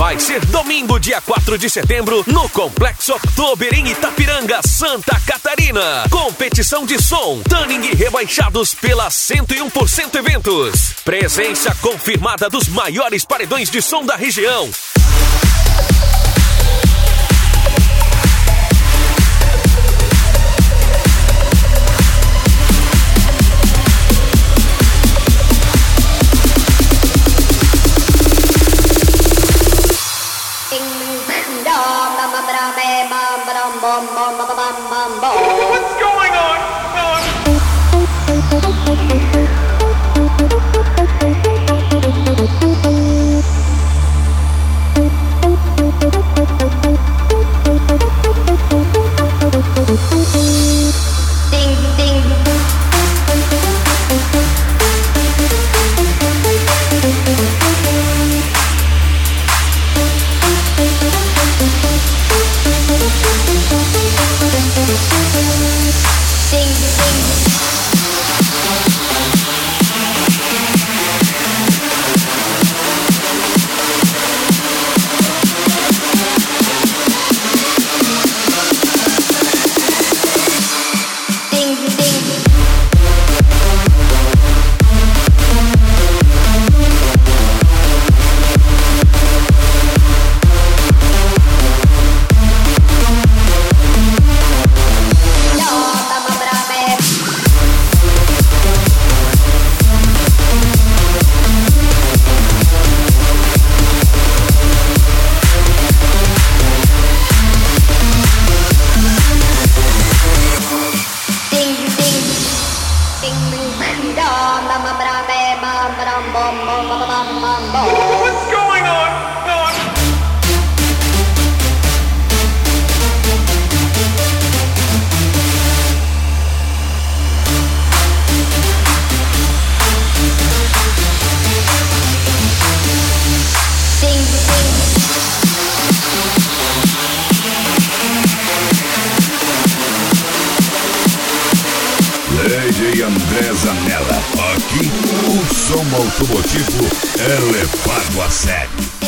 vai ser domingo, dia 4 de setembro, no Complexo Oktober, em Itapiranga, Santa Catarina. Competição de som, tuning e rebaixados pela 101% Eventos. Presença confirmada dos maiores paredões de som da região. What's going on? Ding, ding. What's going on? DJ André Zanella. Aqui o som automotivo é levado a sério.